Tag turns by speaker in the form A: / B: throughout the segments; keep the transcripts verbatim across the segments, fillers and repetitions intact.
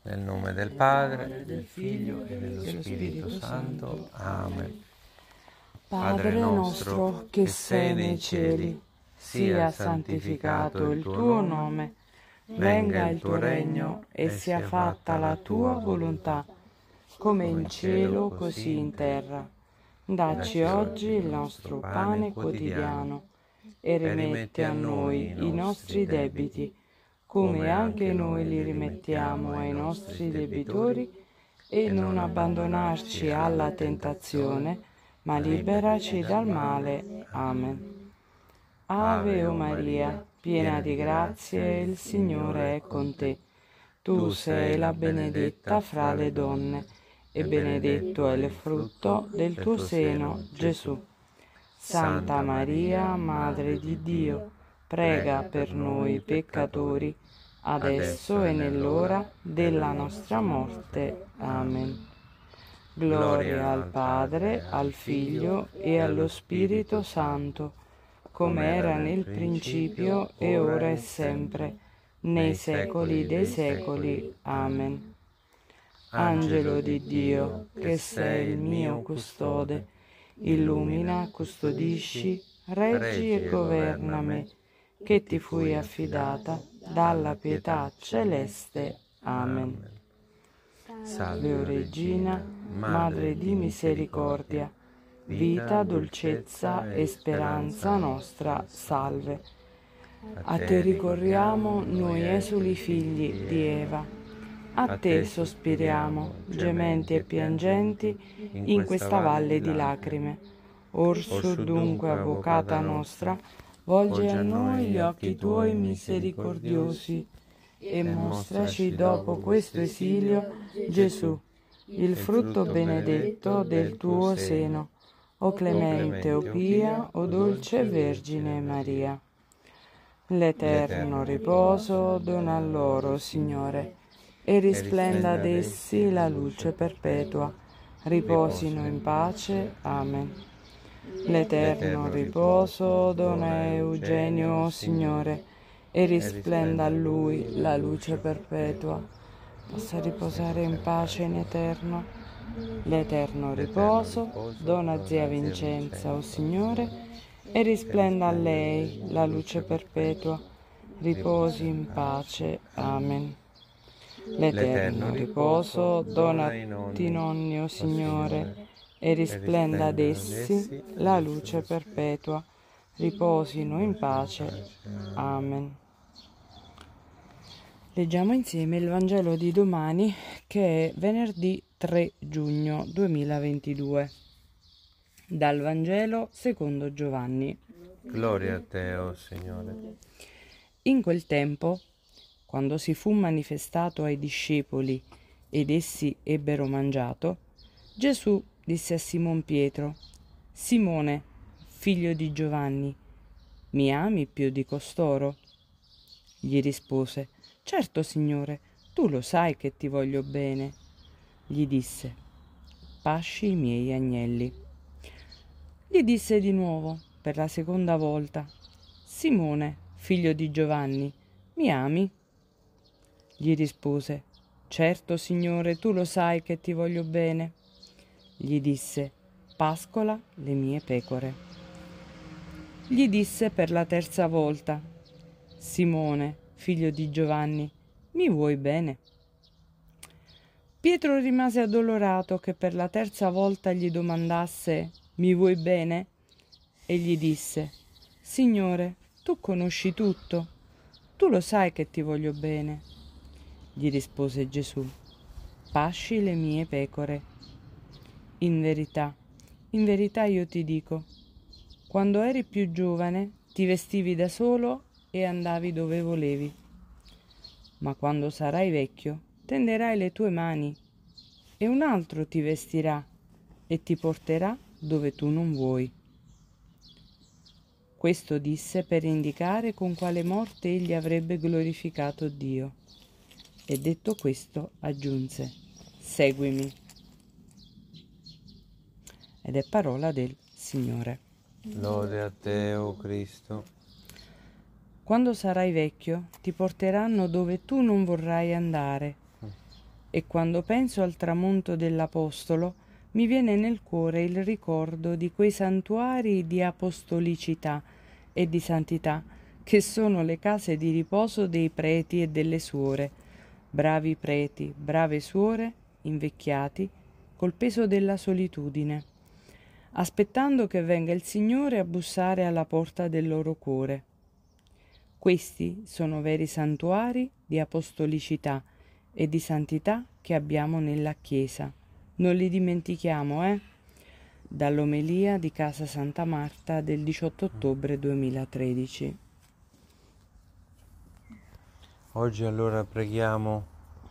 A: Nel nome del Padre, del Figlio e dello Spirito Santo. Amen.
B: Padre nostro che sei nei cieli, sia santificato il tuo nome, venga il tuo regno e sia fatta la tua volontà, come in cielo così in terra. Dacci oggi il nostro pane quotidiano e rimetti a noi i nostri debiti, come anche noi li rimettiamo ai nostri debitori, e non abbandonarci alla tentazione, ma liberaci dal male. Amen. Ave o Maria, piena di grazie, il Signore è con te. Tu sei la benedetta fra le donne, e benedetto è il frutto del tuo seno, Gesù. Santa Maria, Madre di Dio, prega per noi peccatori, adesso e nell'ora della nostra morte. Amen. Gloria al Padre, al Figlio e allo Spirito Santo, come era nel principio e ora e sempre, nei secoli dei secoli. Amen. Angelo di Dio, che sei il mio custode, illumina, custodisci, reggi e governa me, che ti fui affidata dalla pietà celeste. Amen. Salve, o Regina, Madre di misericordia, vita, dolcezza e speranza nostra, salve. A te ricorriamo noi esuli figli di Eva, a te sospiriamo, gementi e piangenti, in questa valle di lacrime. Orso dunque, avvocata nostra, volgi a noi gli occhi tuoi misericordiosi, e mostraci dopo questo esilio Gesù, il frutto benedetto del tuo seno, o clemente, o pia, o dolce Vergine Maria. L'eterno riposo dona loro, Signore, e risplenda ad essi la luce perpetua. Riposino in pace. Amen. L'eterno riposo dona a Eugenio, Signore, e risplenda a lui la luce perpetua. Possa riposare in pace in eterno. L'eterno riposo dona a zia Vincenza, o Signore, e risplenda a lei la luce perpetua. Riposi in pace. Amen. L'eterno riposo dona a tutti i nonni, o Signore, e risplenda ad essi la luce perpetua. Riposino in pace. Amen. Leggiamo insieme il Vangelo di domani, che è venerdì tre giugno duemilaventidue. Dal Vangelo secondo Giovanni.
A: Gloria a te, o Signore.
B: In quel tempo, quando si fu manifestato ai discepoli ed essi ebbero mangiato, Gesù disse a Simon Pietro: Simone, figlio di Giovanni, mi ami più di costoro? Gli rispose: Certo, Signore, tu lo sai che ti voglio bene. Gli disse: Pasci i miei agnelli. Gli disse di nuovo, per la seconda volta: Simone, figlio di Giovanni, mi ami? Gli rispose: Certo, Signore, tu lo sai che ti voglio bene. Gli disse: Pascola le mie pecore. Gli disse per la terza volta: Simone, figlio di Giovanni, mi vuoi bene? Pietro rimase addolorato che per la terza volta gli domandasse: Mi vuoi bene? E gli disse: Signore, tu conosci tutto, tu lo sai che ti voglio bene. Gli rispose Gesù: Pasci le mie pecore. In verità, in verità io ti dico, quando eri più giovane ti vestivi da solo e andavi dove volevi. Ma quando sarai vecchio tenderai le tue mani e un altro ti vestirà e ti porterà dove tu non vuoi. Questo disse per indicare con quale morte egli avrebbe glorificato Dio. E detto questo aggiunse: Seguimi. Ed è parola del Signore.
A: Lode a te, o Cristo.
B: Quando sarai vecchio ti porteranno dove tu non vorrai andare. E quando penso al tramonto dell'Apostolo, mi viene nel cuore il ricordo di quei santuari di apostolicità e di santità che sono le case di riposo dei preti e delle suore, bravi preti, brave suore, invecchiati, col peso della solitudine, aspettando che venga il Signore a bussare alla porta del loro cuore. Questi sono veri santuari di apostolicità e di santità che abbiamo nella Chiesa. Non li dimentichiamo, eh? Dall'omelia di Casa Santa Marta del diciotto ottobre duemilatredici.
A: Oggi allora preghiamo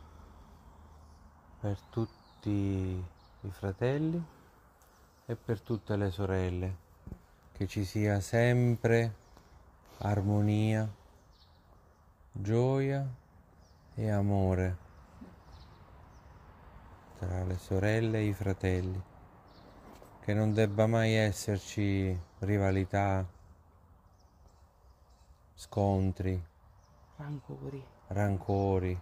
A: per tutti i fratelli e per tutte le sorelle, che ci sia sempre armonia, gioia e amore tra le sorelle e i fratelli, che non debba mai esserci rivalità, scontri,
B: Rancori.
A: rancori,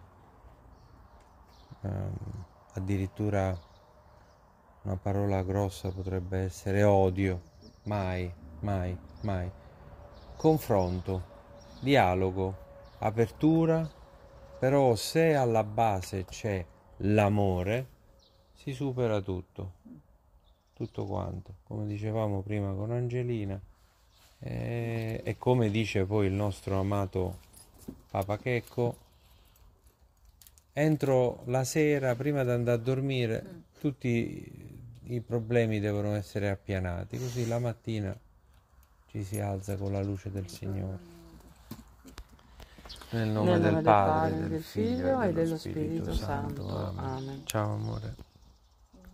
A: ehm, addirittura una parola grossa potrebbe essere odio. Mai, mai, mai. Confronto, dialogo, apertura, però se alla base c'è l'amore, si supera tutto, tutto quanto, come dicevamo prima con Angelina, e, e come dice poi il nostro amato Papa Checco, entro la sera, prima di andare a dormire, tutti i problemi devono essere appianati, così la mattina ci si alza con la luce del Signore. Nel nome,
B: Nel nome
A: del
B: del
A: Padre,
B: Padre,
A: del
B: del
A: Figlio
B: Figlio
A: e
B: e
A: dello
B: dello
A: Spirito
B: Spirito
A: Santo.
B: Santo.
A: Amen.
B: Amen.
A: Ciao amore.